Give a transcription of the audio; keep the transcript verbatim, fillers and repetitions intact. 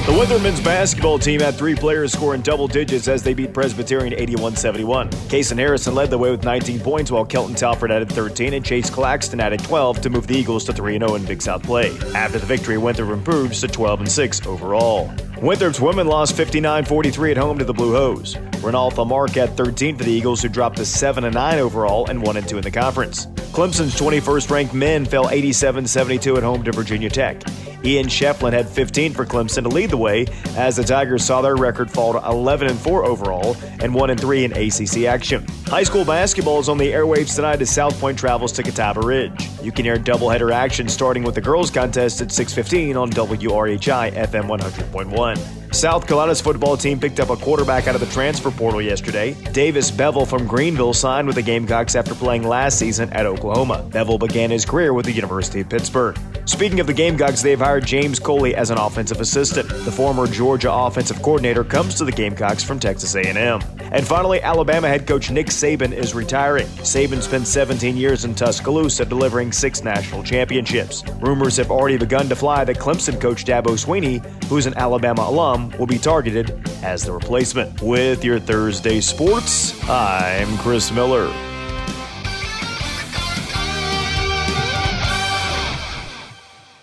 The Winthrop men's basketball team had three players scoring double digits as they beat Presbyterian eighty-one seventy-one. Kason Harrison led the way with nineteen points, while Kelton Talford added thirteen and Chase Claxton added twelve to move the Eagles to three and oh in Big South play. After the victory, Winthrop improved to twelve and six overall. Winthrop's women lost fifty-nine forty-three at home to the Blue Hose. Renalpha Mark had thirteen for the Eagles, who dropped to seven and nine overall and one and two in the conference. Clemson's twenty-first ranked men fell eighty-seven seventy-two at home to Virginia Tech. Ian Shefflin had fifteen for Clemson to lead the way as the Tigers saw their record fall to eleven and four overall and one and three in A C C action. High school basketball is on the airwaves tonight as South Point travels to Catawba Ridge. You can hear doubleheader action starting with the girls contest at six fifteen on W R H I F M one hundred point one. South Carolina's football team picked up a quarterback out of the transfer portal yesterday. Davis Bevel from Greenville signed with the Gamecocks after playing last season at Oklahoma. Bevel began his career with the University of Pittsburgh. Speaking of the Gamecocks, they've hired James Coley as an offensive assistant. The former Georgia offensive coordinator comes to the Gamecocks from Texas A and M. And finally, Alabama head coach Nick Saban is retiring. Saban spent seventeen years in Tuscaloosa, delivering six national championships. Rumors have already begun to fly that Clemson coach Dabo Swinney, who's an Alabama alum, will be targeted as the replacement. With your Thursday sports, I'm Chris Miller.